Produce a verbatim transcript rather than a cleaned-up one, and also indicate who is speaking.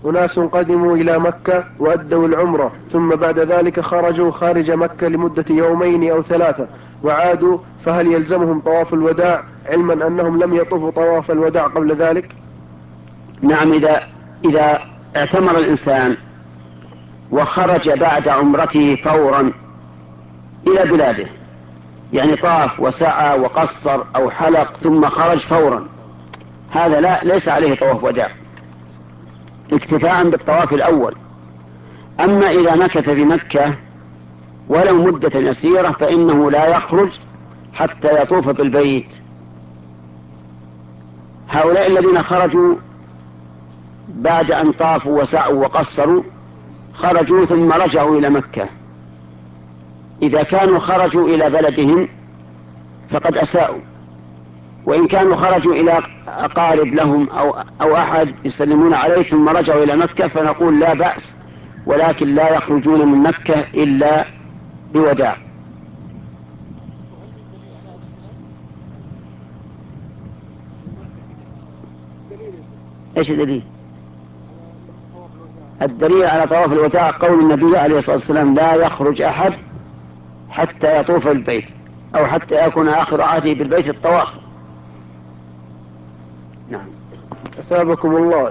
Speaker 1: أناس قدموا إلى مكة وأدوا العمرة ثم بعد ذلك خرجوا خارج مكة لمدة يومين أو ثلاثة وعادوا، فهل يلزمهم طواف الوداع علما أنهم لم يطوفوا طواف الوداع قبل ذلك؟
Speaker 2: نعم، إذا, إذا اعتمر الإنسان وخرج بعد عمرته فورا إلى بلاده، يعني طاف وسعى وقصر أو حلق ثم خرج فورا، هذا لا ليس عليه طواف وداع اكتفاء بالطواف الأول. أما إذا مكث في مكة ولو مدة يسيرة فإنه لا يخرج حتى يطوف بالبيت. هؤلاء الذين خرجوا بعد أن طافوا وسعوا وقصروا خرجوا ثم رجعوا إلى مكة، إذا كانوا خرجوا إلى بلدهم فقد أساءوا، وإن كانوا خرجوا إلى أقارب لهم أو, أو أحد يسلمون عليه ثم رجعوا إلى مكة فنقول لا بأس، ولكن لا يخرجون من مكة إلا بوداع. ايش الدليل؟ الدليل على طواف الوداع قول النبي عليه الصلاة والسلام لا يخرج أحد حتى يطوف البيت أو حتى يكون آخر عهده بالبيت الطواف. نعم.
Speaker 1: أثابكم الله.